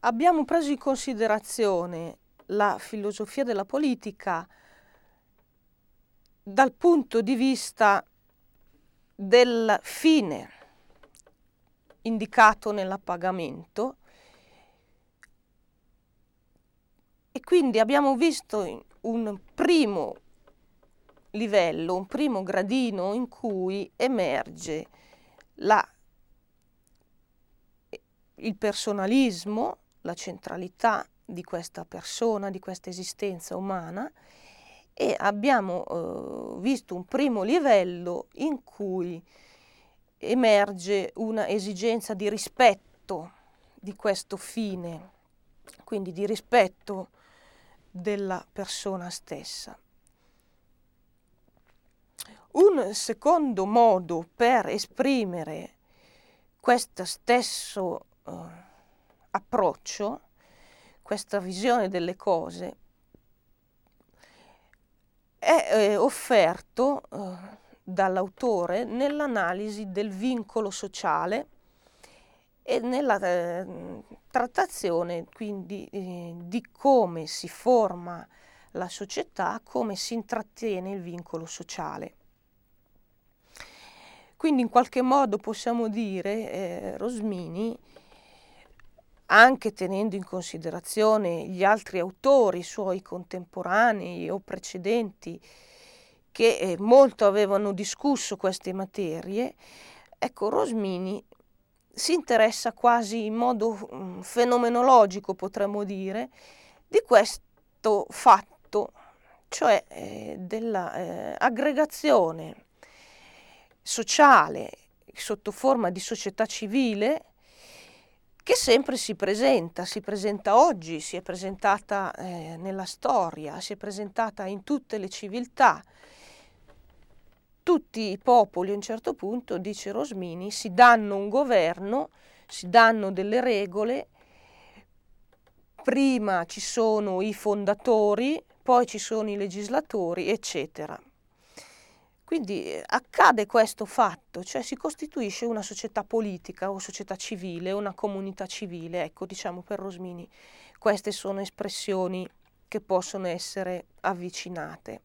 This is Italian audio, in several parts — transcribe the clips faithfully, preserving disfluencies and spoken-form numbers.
abbiamo preso in considerazione la filosofia della politica dal punto di vista del fine indicato nell'appagamento, e quindi abbiamo visto un primo livello, un primo gradino in cui emerge la, il personalismo, la centralità di questa persona, di questa esistenza umana, e abbiamo eh, visto un primo livello in cui emerge una esigenza di rispetto di questo fine, quindi di rispetto della persona stessa. Un secondo modo per esprimere questo stesso eh, approccio, questa visione delle cose, è eh, offerto eh, dall'autore nell'analisi del vincolo sociale e nella eh, trattazione quindi eh, di come si forma la società, come si intrattiene il vincolo sociale. Quindi in qualche modo possiamo dire eh, Rosmini, anche tenendo in considerazione gli altri autori suoi contemporanei o precedenti che eh, molto avevano discusso queste materie, ecco, Rosmini si interessa quasi in modo um, fenomenologico, potremmo dire, di questo fatto, cioè eh, dell'aggregazione eh, sociale sotto forma di società civile, che sempre si presenta, si presenta oggi, si è presentata eh, nella storia, si è presentata in tutte le civiltà. Tutti i popoli a un certo punto, dice Rosmini, si danno un governo, si danno delle regole, prima ci sono i fondatori, poi ci sono i legislatori, eccetera. Quindi accade questo fatto, cioè si costituisce una società politica o società civile, una comunità civile. Ecco, diciamo per Rosmini, queste sono espressioni che possono essere avvicinate.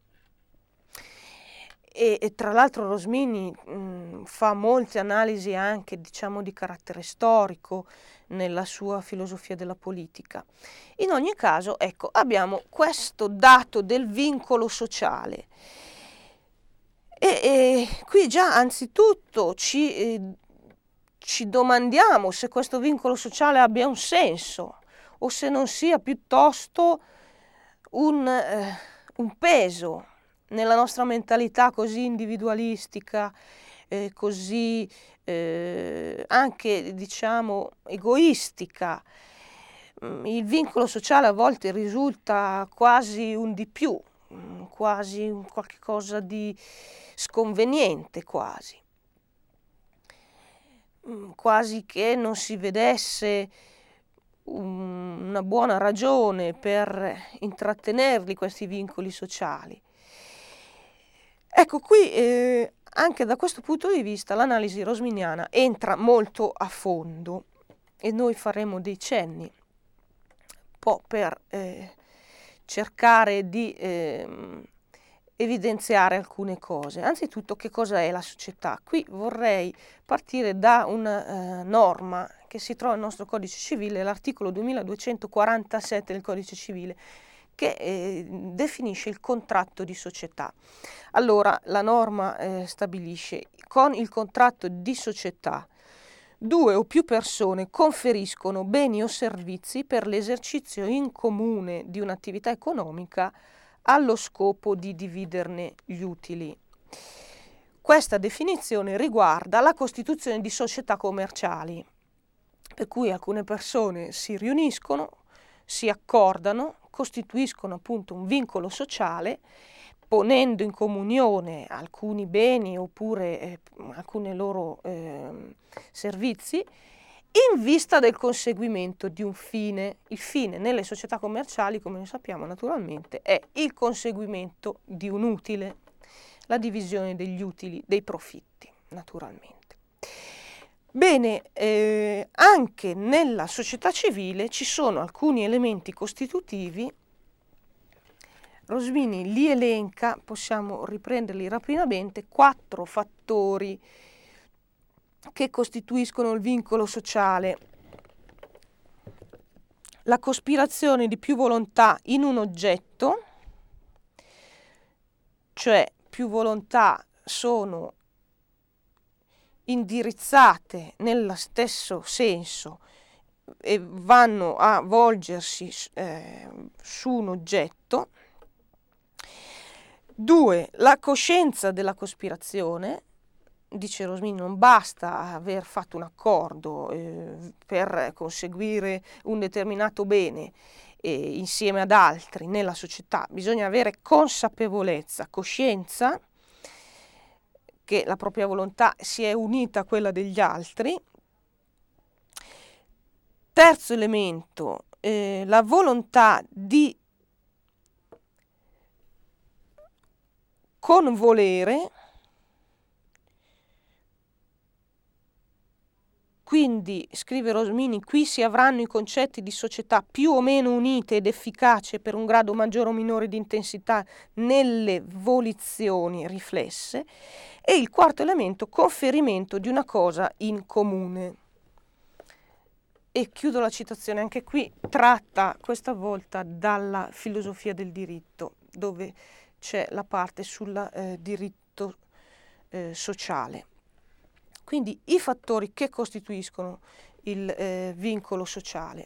E, e tra l'altro Rosmini mh, fa molte analisi anche, diciamo, di carattere storico nella sua filosofia della politica. In ogni caso, ecco, abbiamo questo dato del vincolo sociale. E, e qui già anzitutto ci, eh, ci domandiamo se questo vincolo sociale abbia un senso o se non sia piuttosto un, eh, un peso nella nostra mentalità così individualistica, eh, così eh, anche, diciamo, egoistica. Il vincolo sociale a volte risulta quasi un di più, quasi un qualche cosa di sconveniente, quasi. Quasi che non si vedesse un, una buona ragione per intrattenerli questi vincoli sociali. Ecco, qui eh, anche da questo punto di vista l'analisi rosminiana entra molto a fondo e noi faremo dei cenni un po' per eh, cercare di eh, evidenziare alcune cose. Anzitutto, che cosa è la società? Qui vorrei partire da una eh, norma che si trova nel nostro codice civile, l'articolo duemiladuecentoquarantasette del codice civile, che eh, definisce il contratto di società. Allora, la norma eh, stabilisce: con il contratto di società due o più persone conferiscono beni o servizi per l'esercizio in comune di un'attività economica allo scopo di dividerne gli utili. Questa definizione riguarda la costituzione di società commerciali, per cui alcune persone si riuniscono, si accordano, costituiscono appunto un vincolo sociale, ponendo in comunione alcuni beni oppure eh, alcuni loro eh, servizi in vista del conseguimento di un fine. Il fine nelle società commerciali, come noi sappiamo naturalmente, è il conseguimento di un utile, la divisione degli utili, dei profitti, naturalmente. Bene, eh, anche nella società civile ci sono alcuni elementi costitutivi. Rosmini li elenca, possiamo riprenderli rapidamente, quattro fattori che costituiscono il vincolo sociale. La cospirazione di più volontà in un oggetto, cioè più volontà sono indirizzate nello stesso senso e vanno a volgersi eh, su un oggetto. Due, la coscienza della cospirazione. Dice Rosmini, non basta aver fatto un accordo eh, per conseguire un determinato bene eh, insieme ad altri nella società, bisogna avere consapevolezza, coscienza che la propria volontà si è unita a quella degli altri. Terzo elemento, eh, la volontà di convolere. Quindi, scrive Rosmini, qui si avranno i concetti di società più o meno unite ed efficace per un grado maggiore o minore di intensità nelle volizioni riflesse. E il quarto elemento, conferimento di una cosa in comune. E chiudo la citazione, anche qui tratta questa volta dalla filosofia del diritto, dove c'è la parte sul eh, diritto eh, sociale. Quindi i fattori che costituiscono il eh, vincolo sociale.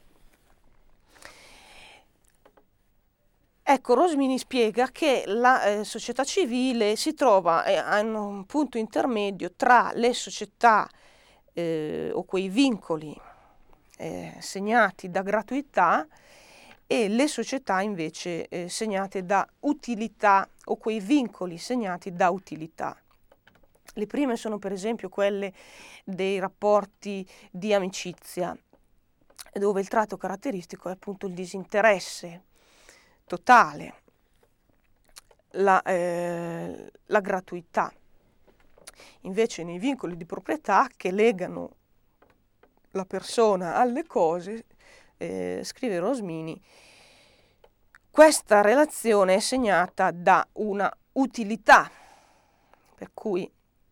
Ecco, Rosmini spiega che la eh, società civile si trova eh, a un punto intermedio tra le società eh, o quei vincoli eh, segnati da gratuità e le società invece eh, segnate da utilità o quei vincoli segnati da utilità. Le prime sono per esempio quelle dei rapporti di amicizia, dove il tratto caratteristico è appunto il disinteresse totale, la, eh, la gratuità. Invece nei vincoli di proprietà che legano la persona alle cose, eh, scrive Rosmini, questa relazione è segnata da una utilità, per cui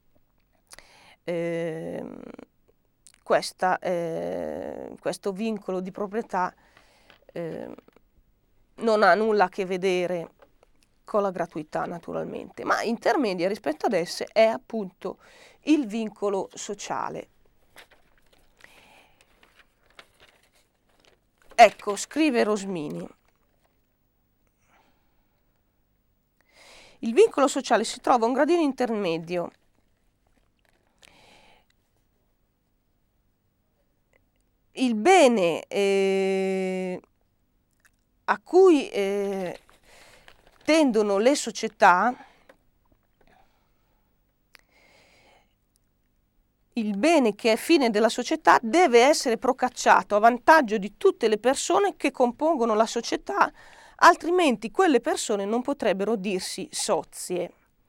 Eh, questa, eh, questo vincolo di proprietà eh, non ha nulla a che vedere con la gratuità naturalmente, ma intermedia rispetto ad esse è appunto il vincolo sociale. Ecco, scrive Rosmini, il vincolo sociale si trova a un gradino intermedio il bene eh, a cui eh, tendono le società, il bene che è fine della società deve essere procacciato a vantaggio di tutte le persone che compongono la società, altrimenti quelle persone non potrebbero dirsi sozie.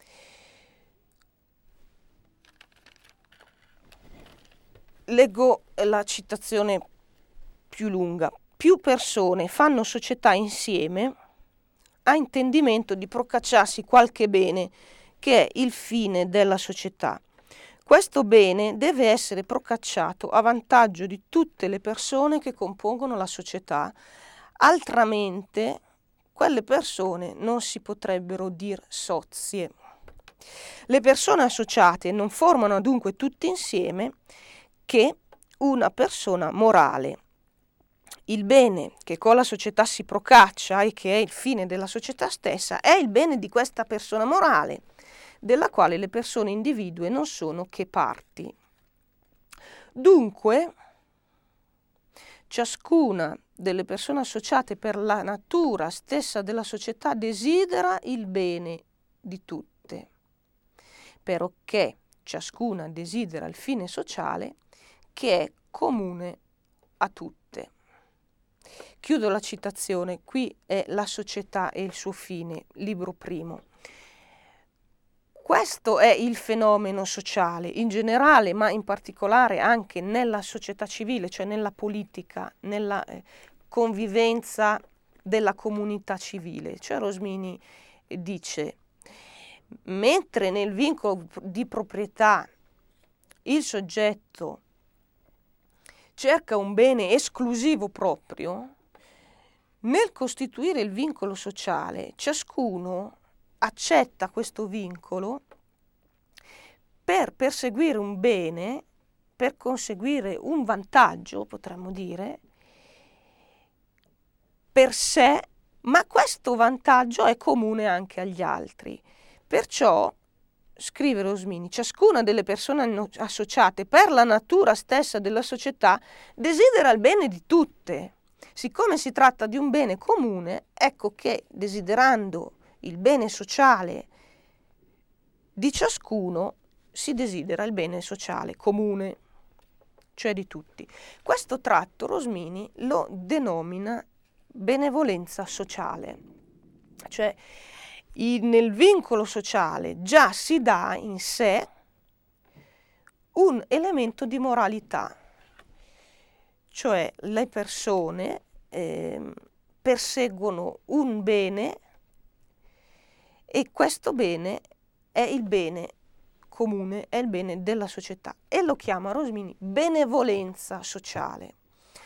Leggo la citazione più lunga. Più persone fanno società insieme, ha intendimento di procacciarsi qualche bene che è il fine della società. Questo bene deve essere procacciato a vantaggio di tutte le persone che compongono la società, altramente quelle persone non si potrebbero dir sozie. Le persone associate non formano dunque tutte insieme che una persona morale. Il bene che con la società si procaccia e che è il fine della società stessa è il bene di questa persona morale, della quale le persone individue non sono che parti. Dunque, ciascuna delle persone associate per la natura stessa della società desidera il bene di tutte, perché ciascuna desidera il fine sociale che è comune a tutte. Chiudo la citazione, qui è La società e il suo fine, libro primo. Questo è il fenomeno sociale in generale, ma in particolare anche nella società civile, cioè nella politica, nella eh, convivenza della comunità civile. Cioè Rosmini dice, mentre nel vincolo di proprietà il soggetto cerca un bene esclusivo proprio, nel costituire il vincolo sociale, ciascuno accetta questo vincolo per perseguire un bene, per conseguire un vantaggio, potremmo dire, per sé, ma questo vantaggio è comune anche agli altri. Perciò, scrive Rosmini, ciascuna delle persone associate per la natura stessa della società desidera il bene di tutte. Siccome si tratta di un bene comune, ecco che desiderando il bene sociale di ciascuno si desidera il bene sociale comune, cioè di tutti. Questo tratto Rosmini lo denomina benevolenza sociale, cioè nel vincolo sociale già si dà in sé un elemento di moralità, cioè le persone eh, perseguono un bene e questo bene è il bene comune, è il bene della società e lo chiama Rosmini benevolenza sociale.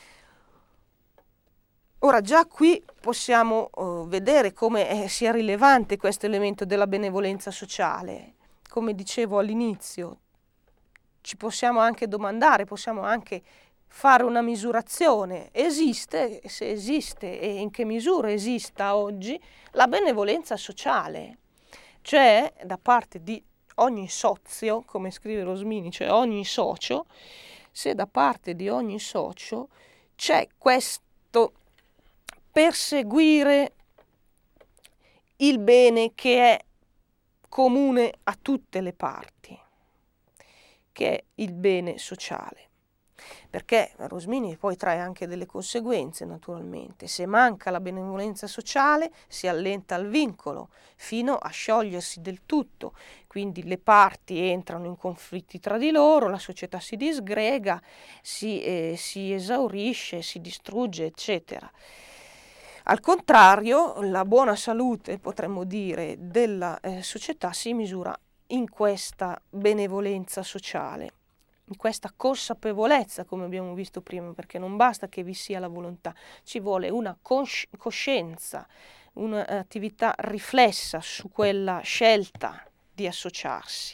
Ora già qui possiamo uh, vedere come eh, sia rilevante questo elemento della benevolenza sociale. Come dicevo all'inizio, ci possiamo anche domandare, possiamo anche fare una misurazione. Esiste, se esiste e in che misura esista oggi, la benevolenza sociale, cioè da parte di ogni sozio, come scrive Rosmini, cioè ogni socio, se da parte di ogni socio c'è questo perseguire il bene che è comune a tutte le parti, che è il bene sociale. Perché Rosmini poi trae anche delle conseguenze, naturalmente. Se manca la benevolenza sociale si allenta il vincolo fino a sciogliersi del tutto, quindi le parti entrano in conflitti tra di loro, la società si disgrega, si, eh, si esaurisce, si distrugge, eccetera. Al contrario, la buona salute, potremmo dire, della eh, società si misura in questa benevolenza sociale, in questa consapevolezza, come abbiamo visto prima, perché non basta che vi sia la volontà, ci vuole una cosci- coscienza, un'attività riflessa su quella scelta di associarsi.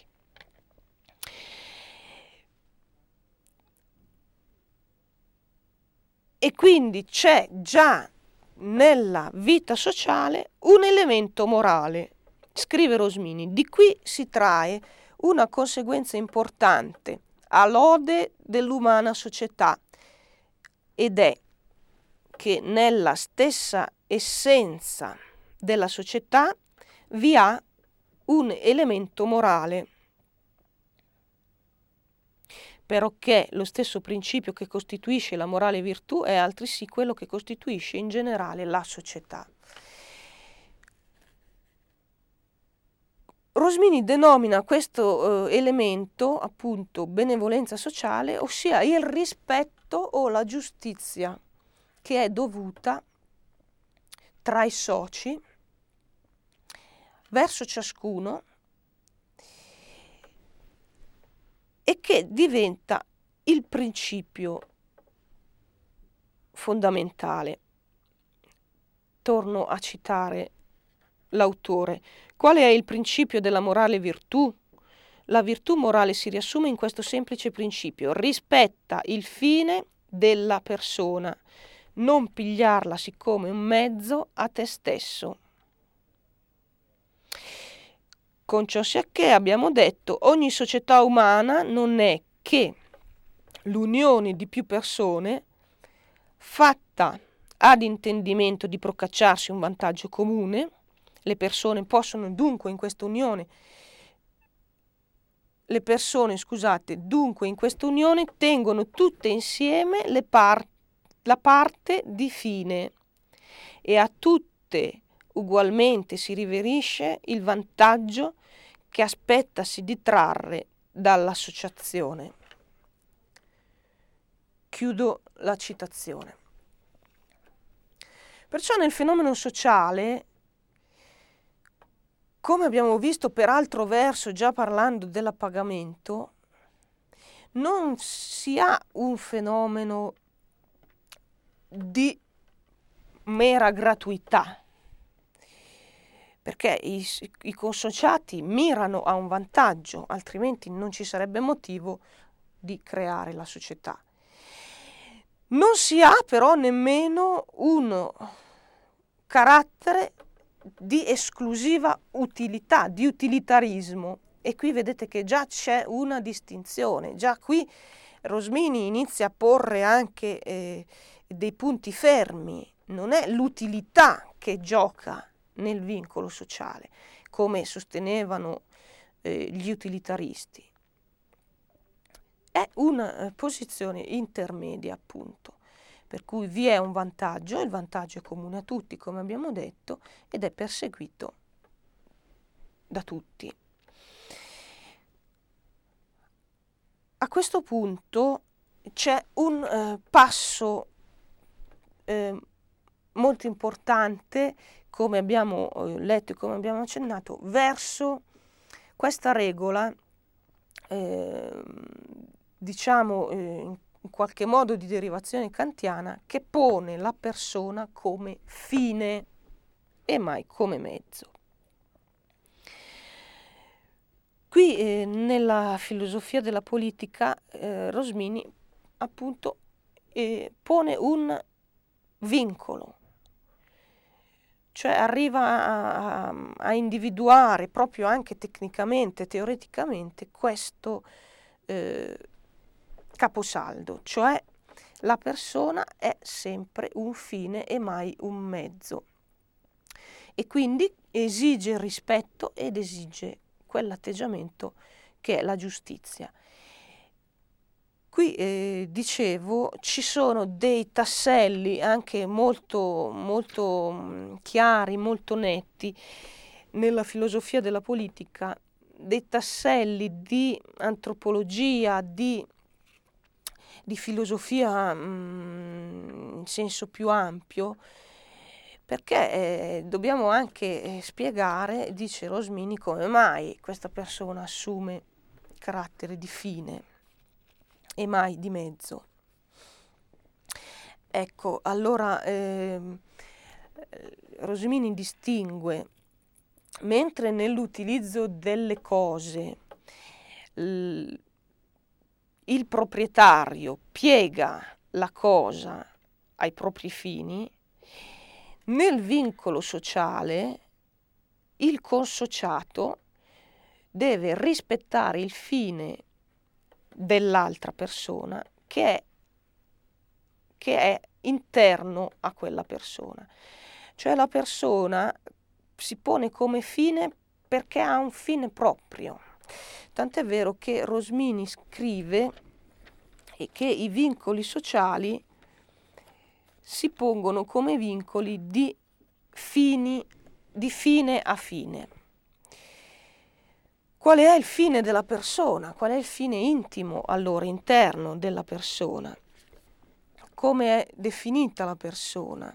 E quindi c'è già nella vita sociale un elemento morale, scrive Rosmini. Di qui si trae una conseguenza importante a lode dell'umana società ed è che nella stessa essenza della società vi ha un elemento morale, perché lo stesso principio che costituisce la morale virtù è altresì quello che costituisce in generale la società. Rosmini denomina questo eh, elemento appunto benevolenza sociale, ossia il rispetto o la giustizia che è dovuta tra i soci verso ciascuno e che diventa il principio fondamentale. Torno a citare l'autore. Qual è il principio della morale virtù? La virtù morale si riassume in questo semplice principio: rispetta il fine della persona, non pigliarla siccome un mezzo a te stesso. Con ciò sicché abbiamo detto, ogni società umana non è che l'unione di più persone fatta ad intendimento di procacciarsi un vantaggio comune. Le persone possono dunque in questa unione, le persone, scusate, dunque in questa unione tengono tutte insieme le par- la parte di fine e a tutte ugualmente si riverisce il vantaggio che aspettasi di trarre dall'associazione. Chiudo la citazione. Perciò nel fenomeno sociale, come abbiamo visto per altro verso già parlando dell'appagamento, non si ha un fenomeno di mera gratuità, perché i, i consociati mirano a un vantaggio, altrimenti non ci sarebbe motivo di creare la società. Non si ha però nemmeno un carattere di esclusiva utilità, di utilitarismo, e qui vedete che già c'è una distinzione, già qui Rosmini inizia a porre anche eh, dei punti fermi. Non è l'utilità che gioca nel vincolo sociale, come sostenevano eh, gli utilitaristi. È una eh, posizione intermedia, appunto, per cui vi è un vantaggio, il vantaggio è comune a tutti, come abbiamo detto, ed è perseguito da tutti. A questo punto c'è un eh, passo eh, molto importante, come abbiamo eh, letto e come abbiamo accennato, verso questa regola, eh, diciamo eh, in qualche modo di derivazione kantiana, che pone la persona come fine e mai come mezzo. Qui eh, nella filosofia della politica eh, Rosmini appunto eh, pone un vincolo, cioè arriva a, a, a individuare proprio anche tecnicamente, teoreticamente, questo eh, caposaldo, cioè la persona è sempre un fine e mai un mezzo, e quindi esige il rispetto ed esige quell'atteggiamento che è la giustizia. Qui eh, dicevo, ci sono dei tasselli anche molto, molto mh, chiari, molto netti nella filosofia della politica, dei tasselli di antropologia, di, di filosofia mh, in senso più ampio, perché eh, dobbiamo anche eh, spiegare, dice Rosmini, come mai questa persona assume carattere di fine e mai di mezzo. Ecco, allora eh, Rosmini distingue, mentre nell'utilizzo delle cose l- il proprietario piega la cosa ai propri fini, nel vincolo sociale il consociato deve rispettare il fine dell'altra persona che è, che è interno a quella persona. Cioè la persona si pone come fine perché ha un fine proprio. Tant'è vero che Rosmini scrive che i vincoli sociali si pongono come vincoli di fini, di fine a fine. Qual è il fine della persona? Qual è il fine intimo, allora, interno della persona? Come è definita la persona?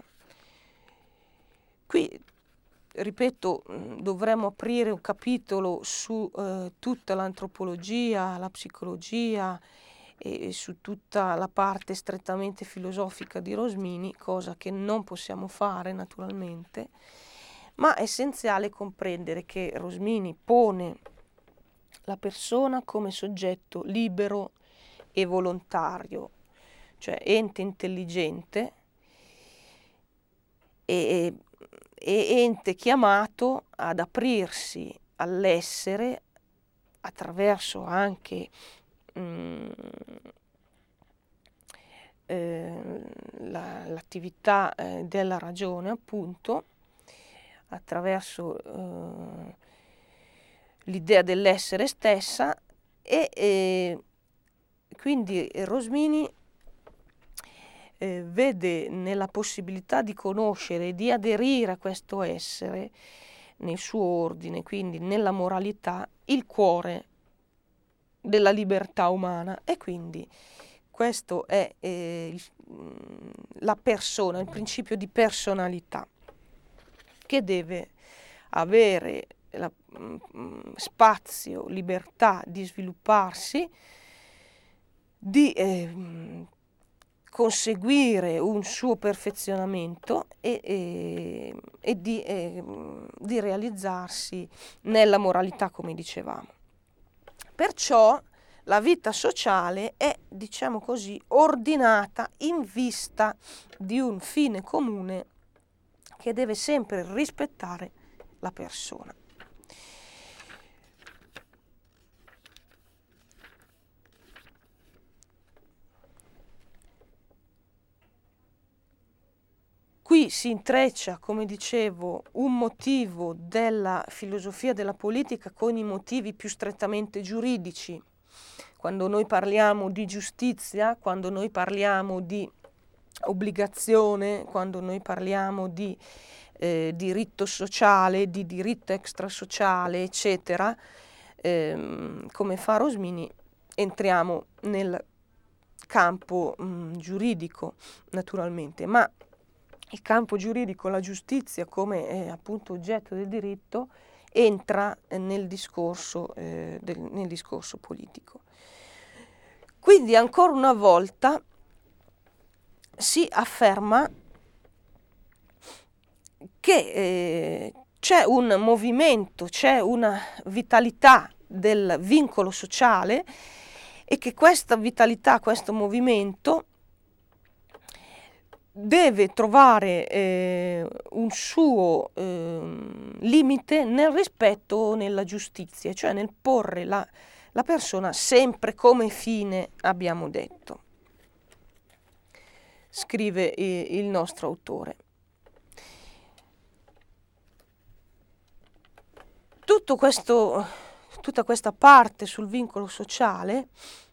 Qui, ripeto, dovremmo aprire un capitolo su eh, tutta l'antropologia, la psicologia e su tutta la parte strettamente filosofica di Rosmini, cosa che non possiamo fare naturalmente, ma è essenziale comprendere che Rosmini pone la persona come soggetto libero e volontario, cioè ente intelligente e, e ente chiamato ad aprirsi all'essere attraverso anche mh, eh, la, l'attività eh, della ragione, appunto, attraverso eh, l'idea dell'essere stessa, e eh, quindi Rosmini eh, vede nella possibilità di conoscere e di aderire a questo essere nel suo ordine, quindi nella moralità, il cuore della libertà umana, e quindi questo è eh, il, la persona, il principio di personalità, che deve avere la, mh, spazio, libertà di svilupparsi, di eh, conseguire un suo perfezionamento e, e, e di, eh, di realizzarsi nella moralità, come dicevamo. Perciò la vita sociale è, diciamo così, ordinata in vista di un fine comune che deve sempre rispettare la persona. Qui si intreccia, come dicevo, un motivo della filosofia della politica con i motivi più strettamente giuridici. Quando noi parliamo di giustizia, quando noi parliamo di obbligazione, quando noi parliamo di eh, diritto sociale, di diritto extrasociale, eccetera, ehm, come fa Rosmini, entriamo nel campo mh, giuridico, naturalmente, ma il campo giuridico, la giustizia come eh, appunto oggetto del diritto, entra nel discorso, eh, del, nel discorso politico. Quindi ancora una volta si afferma che eh, c'è un movimento, c'è una vitalità del vincolo sociale e che questa vitalità, questo movimento deve trovare eh, un suo eh, limite nel rispetto o nella giustizia, cioè nel porre la, la persona sempre come fine, abbiamo detto, scrive eh, il nostro autore. Tutto questo, tutta questa parte sul vincolo sociale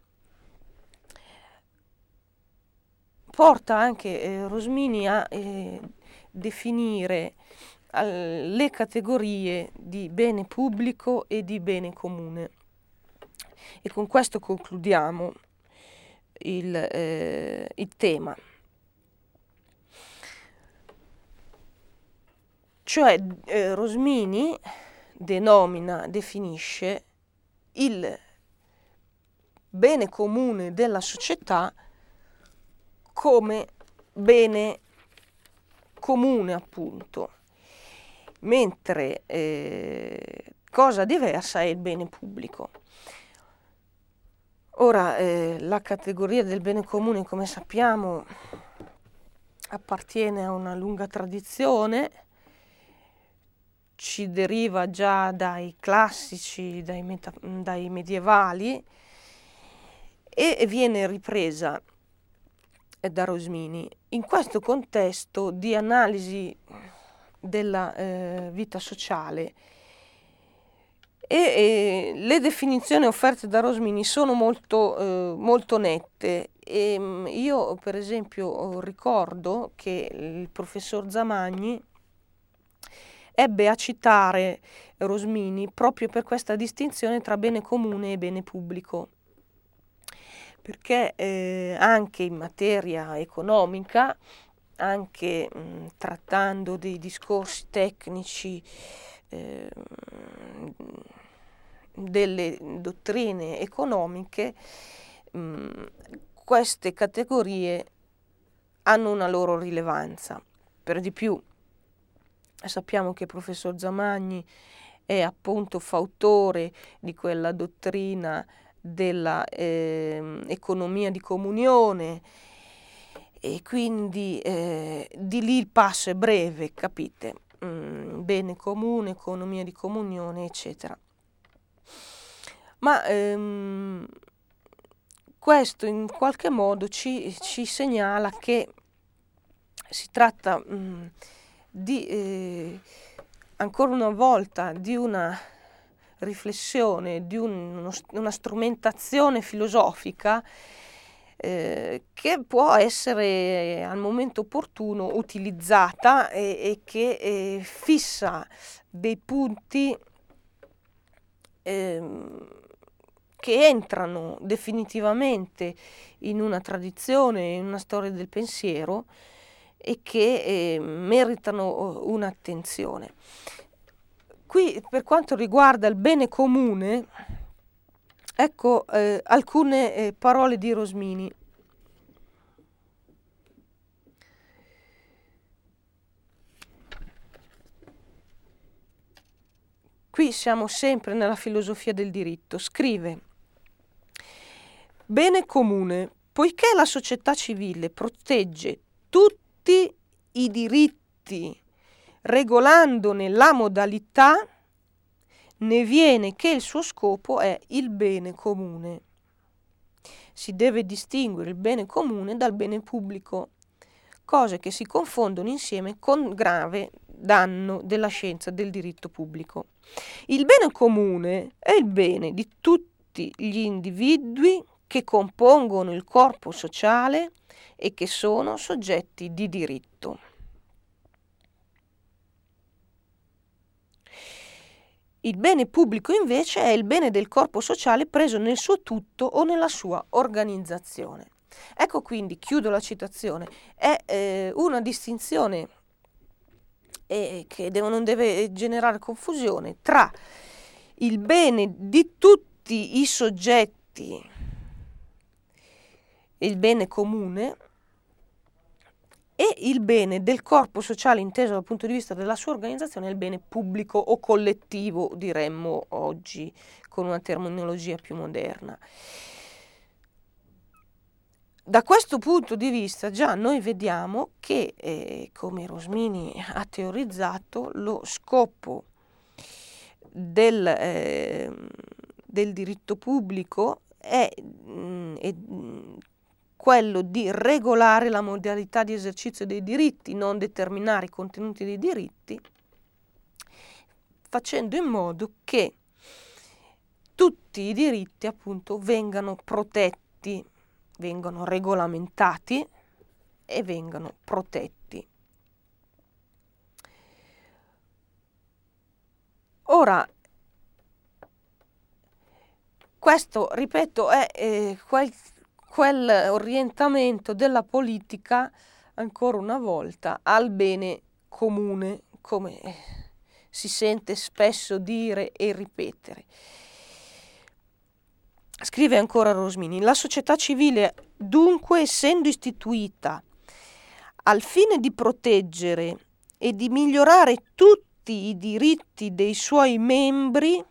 porta anche eh, Rosmini a eh, definire eh, le categorie di bene pubblico e di bene comune. E con questo concludiamo il, eh, il tema. Cioè eh, Rosmini denomina, definisce il bene comune della società come bene comune, appunto, mentre eh, cosa diversa è il bene pubblico. Ora, eh, la categoria del bene comune, come sappiamo, appartiene a una lunga tradizione, ci deriva già dai classici, dai, meta, dai medievali, e viene ripresa da Rosmini in questo contesto di analisi della eh, vita sociale. E, e le definizioni offerte da Rosmini sono molto, eh, molto nette. E io, per esempio, ricordo che il professor Zamagni ebbe a citare Rosmini proprio per questa distinzione tra bene comune e bene pubblico, perché eh, anche in materia economica, anche mh, trattando dei discorsi tecnici, eh, delle dottrine economiche, mh, queste categorie hanno una loro rilevanza. Per di più, sappiamo che il professor Zamagni è appunto fautore di quella dottrina della eh, economia di comunione, e quindi eh, di lì il passo è breve, capite? Mm, bene comune, economia di comunione, eccetera. Ma ehm, questo in qualche modo ci, ci segnala che si tratta mh, di eh, ancora una volta di una riflessione, di un, uno, una strumentazione filosofica eh, che può essere al momento opportuno utilizzata e, e che eh, fissa dei punti ehm, che entrano definitivamente in una tradizione, in una storia del pensiero e che eh, meritano un'attenzione. Qui, per quanto riguarda il bene comune, ecco eh, alcune eh, parole di Rosmini. Qui siamo sempre nella filosofia del diritto. Scrive: bene comune, poiché la società civile protegge tutti i diritti regolandone la modalità, ne viene che il suo scopo è il bene comune. Si deve distinguere il bene comune dal bene pubblico, cose che si confondono insieme con grave danno della scienza del diritto pubblico. Il bene comune è il bene di tutti gli individui che compongono il corpo sociale e che sono soggetti di diritto. Il bene pubblico invece è il bene del corpo sociale preso nel suo tutto o nella sua organizzazione. Ecco quindi, chiudo la citazione, è eh, una distinzione eh, che deve, non deve generare confusione tra il bene di tutti i soggetti, il bene comune, e il bene del corpo sociale inteso dal punto di vista della sua organizzazione è il bene pubblico o collettivo, diremmo oggi con una terminologia più moderna. Da questo punto di vista già noi vediamo che, eh, come Rosmini ha teorizzato, lo scopo del, eh, del diritto pubblico è, mh, è quello di regolare la modalità di esercizio dei diritti, non determinare i contenuti dei diritti, facendo in modo che tutti i diritti appunto vengano protetti, vengano regolamentati e vengano protetti. Ora, questo, ripeto, è eh, quel, quell'orientamento della politica, ancora una volta, al bene comune, come si sente spesso dire e ripetere. Scrive ancora Rosmini: la società civile, dunque, essendo istituita al fine di proteggere e di migliorare tutti i diritti dei suoi membri,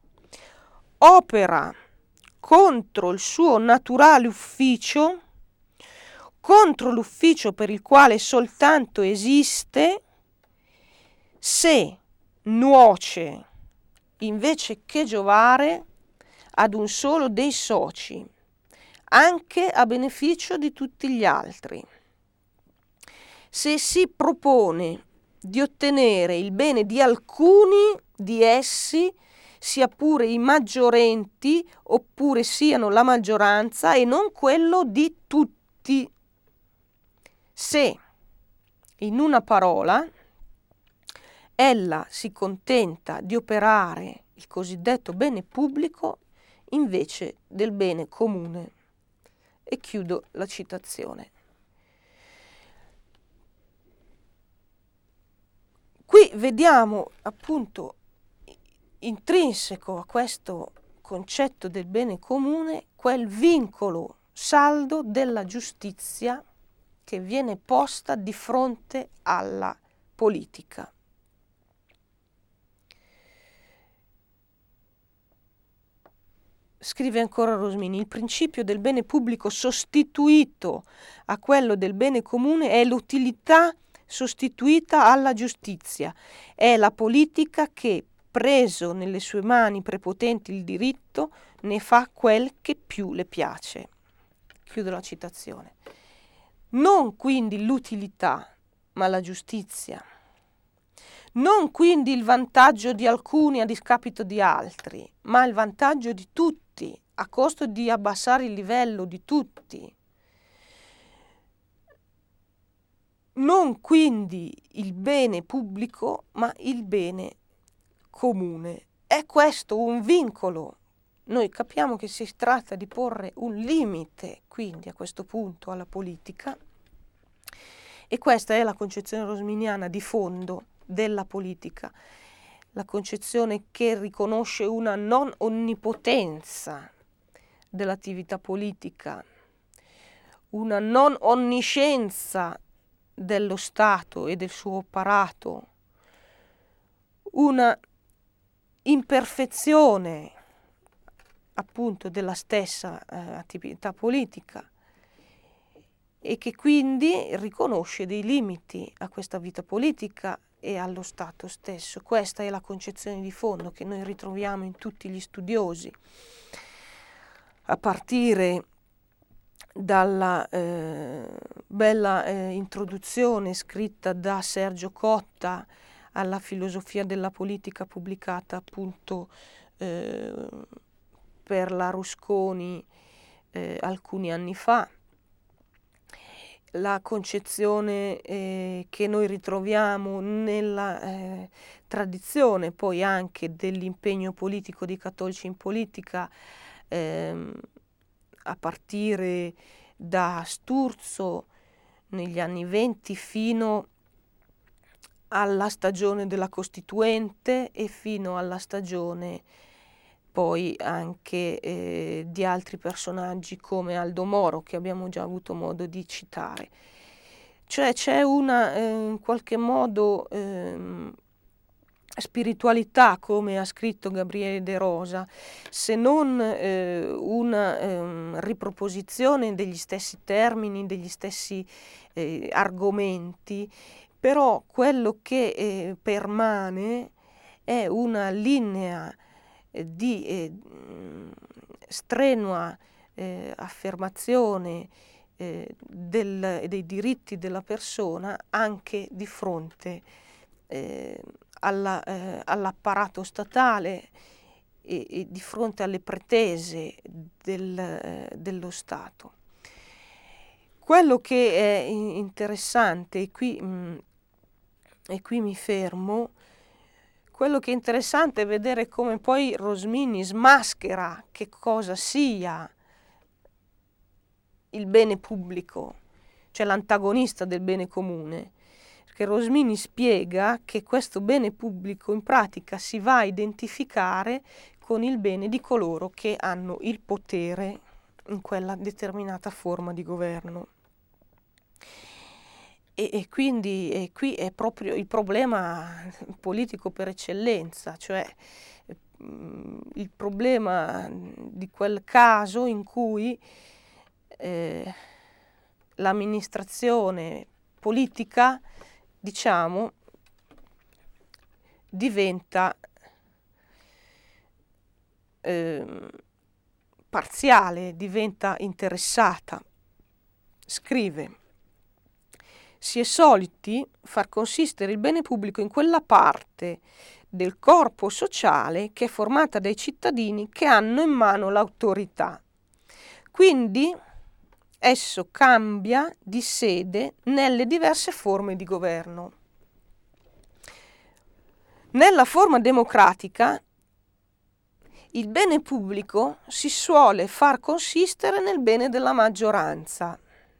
opera contro il suo naturale ufficio, contro l'ufficio per il quale soltanto esiste, se nuoce invece che giovare ad un solo dei soci, anche a beneficio di tutti gli altri. Se si propone di ottenere il bene di alcuni di essi, sia pure i maggiorenti, oppure siano la maggioranza, e non quello di tutti. Se, in una parola, ella si contenta di operare il cosiddetto bene pubblico invece del bene comune. E chiudo la citazione. Qui vediamo appunto intrinseco a questo concetto del bene comune quel vincolo saldo della giustizia che viene posta di fronte alla politica. Scrive ancora Rosmini: il principio del bene pubblico sostituito a quello del bene comune è l'utilità sostituita alla giustizia, è la politica che, preso nelle sue mani prepotenti il diritto, ne fa quel che più le piace. Chiudo la citazione. Non quindi l'utilità, ma la giustizia. Non quindi il vantaggio di alcuni a discapito di altri, ma il vantaggio di tutti, a costo di abbassare il livello di tutti. Non quindi il bene pubblico, ma il bene comune. È questo un vincolo. Noi capiamo che si tratta di porre un limite, quindi a questo punto, alla politica, e questa è la concezione rosminiana di fondo della politica, la concezione che riconosce una non onnipotenza dell'attività politica, una non onniscienza dello Stato e del suo apparato, una imperfezione appunto della stessa eh, attività politica, e che quindi riconosce dei limiti a questa vita politica e allo Stato stesso. Questa è la concezione di fondo che noi ritroviamo in tutti gli studiosi, a partire dalla eh, bella eh, introduzione scritta da Sergio Cotta alla filosofia della politica, pubblicata appunto eh, per la Rusconi eh, alcuni anni fa, la concezione eh, che noi ritroviamo nella eh, tradizione poi anche dell'impegno politico dei cattolici in politica, ehm, a partire da Sturzo negli anni venti fino alla stagione della Costituente e fino alla stagione poi anche eh, di altri personaggi come Aldo Moro, che abbiamo già avuto modo di citare. Cioè c'è una eh, in qualche modo eh, spiritualità, come ha scritto Gabriele De Rosa, se non eh, una eh, riproposizione degli stessi termini, degli stessi eh, argomenti, però quello che eh, permane è una linea di eh, strenua eh, affermazione eh, del, dei diritti della persona anche di fronte eh, alla, eh, all'apparato statale e, e di fronte alle pretese del, eh, dello Stato. Quello che è interessante, e qui, mh, e qui mi fermo, quello che è interessante è vedere come poi Rosmini smaschera che cosa sia il bene pubblico, cioè l'antagonista del bene comune, perché Rosmini spiega che questo bene pubblico in pratica si va a identificare con il bene di coloro che hanno il potere in quella determinata forma di governo. E, e quindi e qui è proprio il problema politico per eccellenza, cioè mh, il problema di quel caso in cui eh, l'amministrazione politica, diciamo, diventa eh, parziale, diventa interessata. Scrive: si è soliti far consistere il bene pubblico in quella parte del corpo sociale che è formata dai cittadini che hanno in mano l'autorità. Quindi esso cambia di sede nelle diverse forme di governo. Nella forma democratica il bene pubblico si suole far consistere nel bene della maggioranza.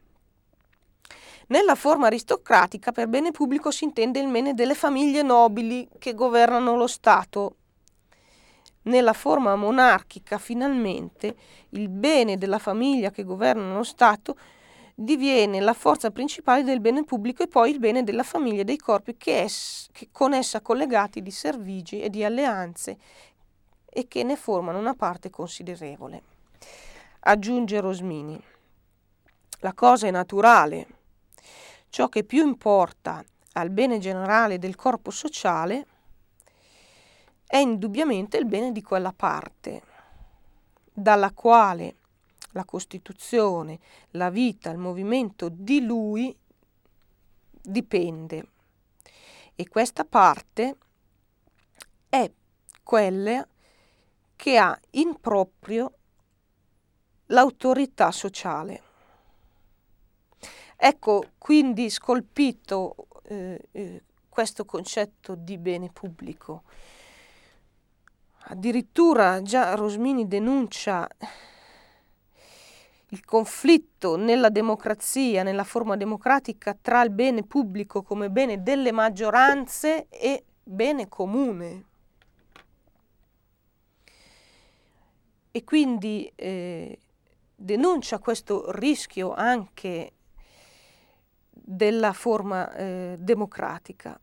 Nella forma aristocratica per bene pubblico si intende il bene delle famiglie nobili che governano lo Stato. Nella forma monarchica, finalmente, il bene della famiglia che governa lo Stato diviene la forza principale del bene pubblico e poi il bene della famiglia e dei corpi che, es, che con essa collegati di servigi e di alleanze e che ne formano una parte considerevole. Aggiunge Rosmini: la cosa è naturale. Ciò che più importa al bene generale del corpo sociale è indubbiamente il bene di quella parte, dalla quale la Costituzione, la vita, il movimento di lui dipende. E questa parte è quella che ha in proprio l'autorità sociale. Ecco quindi scolpito eh, eh, questo concetto di bene pubblico. Addirittura già Rosmini denuncia il conflitto nella democrazia, nella forma democratica, tra il bene pubblico come bene delle maggioranze e bene comune. E quindi eh, denuncia questo rischio anche della forma eh, democratica.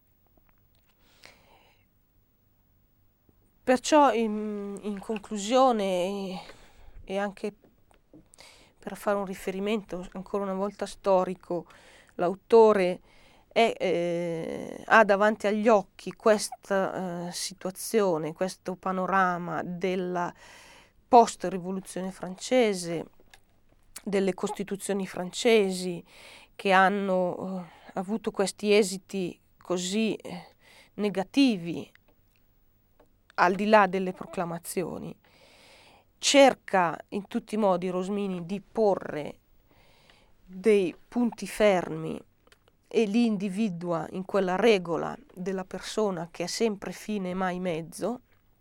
Perciò in, in conclusione e, e anche per fare un riferimento ancora una volta storico, l'autore è, eh, ha davanti agli occhi questa eh, situazione, questo panorama della post-rivoluzione francese, delle costituzioni francesi che hanno eh, avuto questi esiti così eh, negativi al di là delle proclamazioni. Cerca in tutti i modi Rosmini di porre dei punti fermi e li individua in quella regola della persona che è sempre fine e mai mezzo,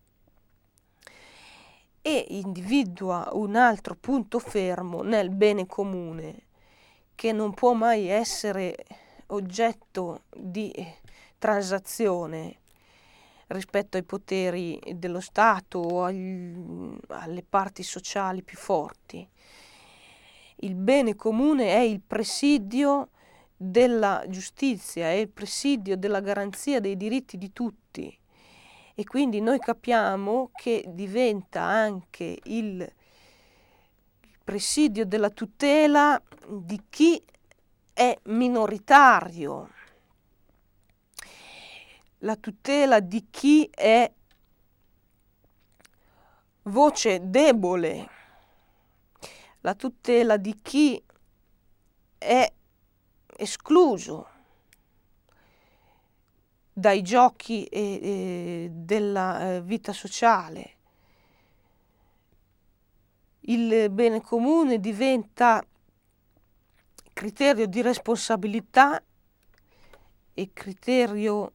e individua un altro punto fermo nel bene comune che non può mai essere oggetto di transazione rispetto ai poteri dello Stato o agli, alle parti sociali più forti. Il bene comune è il presidio della giustizia, è il presidio della garanzia dei diritti di tutti, e quindi noi capiamo che diventa anche il presidio della tutela di chi è minoritario, la tutela di chi è voce debole, la tutela di chi è escluso dai giochi e, e della eh, vita sociale. Il bene comune diventa criterio di responsabilità e criterio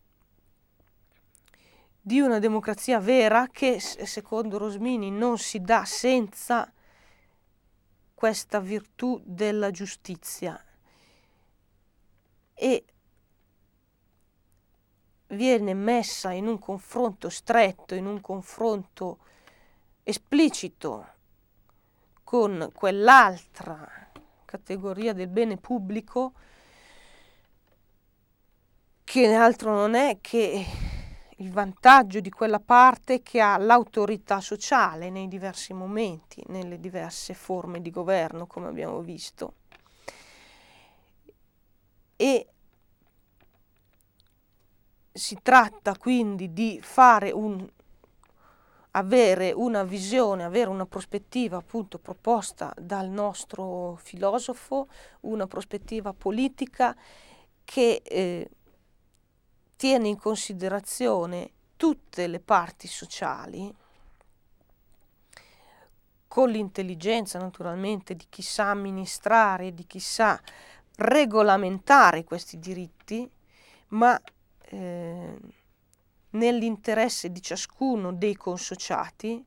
di una democrazia vera che, secondo Rosmini, non si dà senza questa virtù della giustizia, e viene messa in un confronto stretto, in un confronto esplicito con quell'altra categoria del bene pubblico che altro non è che il vantaggio di quella parte che ha l'autorità sociale nei diversi momenti, nelle diverse forme di governo, come abbiamo visto. E si tratta quindi di fare un, avere una visione, avere una prospettiva appunto proposta dal nostro filosofo, una prospettiva politica che eh, tiene in considerazione tutte le parti sociali, con l'intelligenza naturalmente di chi sa amministrare, di chi sa regolamentare questi diritti, ma eh, nell'interesse di ciascuno dei consociati,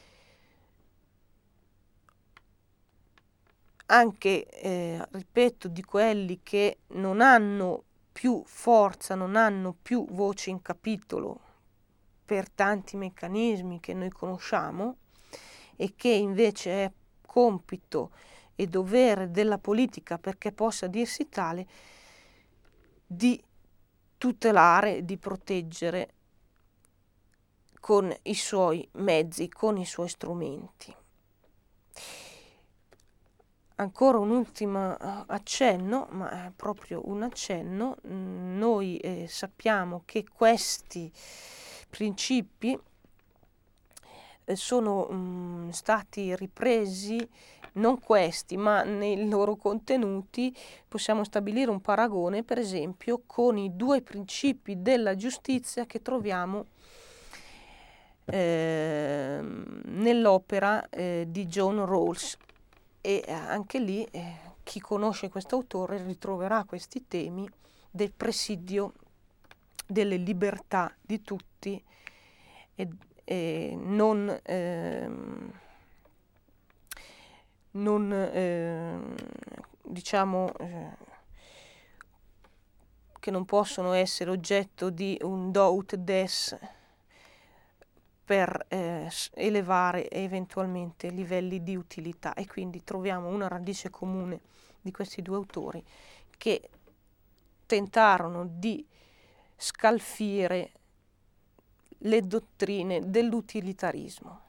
anche, eh, ripeto, di quelli che non hanno più forza, non hanno più voce in capitolo per tanti meccanismi che noi conosciamo, e che invece è compito e dovere della politica, perché possa dirsi tale, di tutelare, di proteggere con i suoi mezzi, con i suoi strumenti. Ancora un ultimo accenno, ma è proprio un accenno. Noi eh, sappiamo che questi principi eh, sono mh, stati ripresi, non questi, ma nei loro contenuti possiamo stabilire un paragone, per esempio, con i due principi della giustizia che troviamo eh, nell'opera eh, di John Rawls. E anche lì eh, chi conosce questo autore ritroverà questi temi del presidio delle libertà di tutti e, eh, non, ehm, non ehm, diciamo eh, che non possono essere oggetto di un do ut des per eh, elevare eventualmente livelli di utilità, e quindi troviamo una radice comune di questi due autori che tentarono di scalfire le dottrine dell'utilitarismo.